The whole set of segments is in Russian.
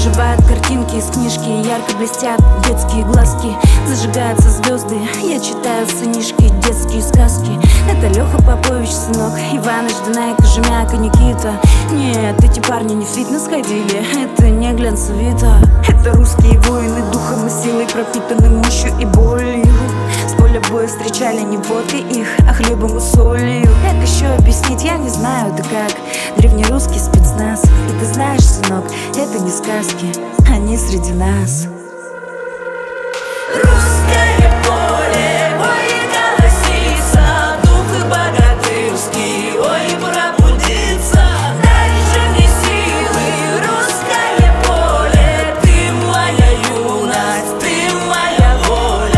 оживают картинки из книжки, ярко блестят детские глазки. Зажигаются звезды, я читаю сынишки, детские сказки. Это Леха Попович, сынок, Иваныч, Данайк, Кожемяк и Никита. Нет, эти парни не в фитнес ходили, это не глянцевито. Это русские воины духом и силой, пропитаны мощью и болью. С поля боя встречали не водкой их, а хлебом и солью. Как еще объяснить, я не знаю, да как. Древнерусский спецназ. И ты знаешь, сынок, это не сказки, они среди нас. Русское поле, ой, колосится, дух и богатырский, ой, пробудится. Дай же мне силы, русское поле, ты моя юность, ты моя воля.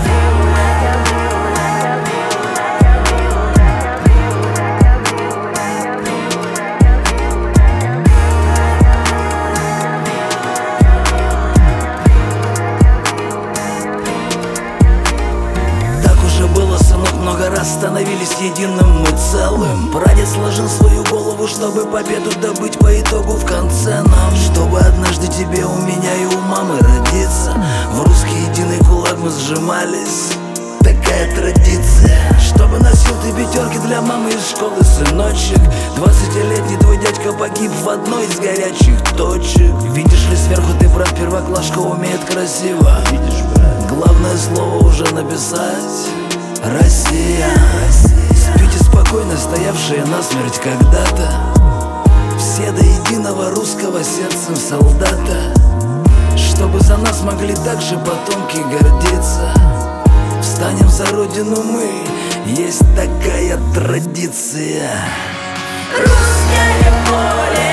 Много раз становились единым мы целым. Прадед сложил свою голову, чтобы победу добыть по итогу в конце нам. Чтобы однажды тебе, у меня и у мамы родиться. В русский единый кулак мы сжимались, такая традиция. Чтобы носил ты пятерки для мамы из школы, сыночек. 20-летний твой дядька погиб в одной из горячих точек. Видишь ли, сверху ты, брат, первоклашка умеет красиво. Главное слово уже написать. Россия, спите спокойно, стоявшие насмерть когда-то. Все до единого русского сердцем солдата. Чтобы за нас могли также потомки гордиться. Встанем за родину мы, есть такая традиция. Русское поле.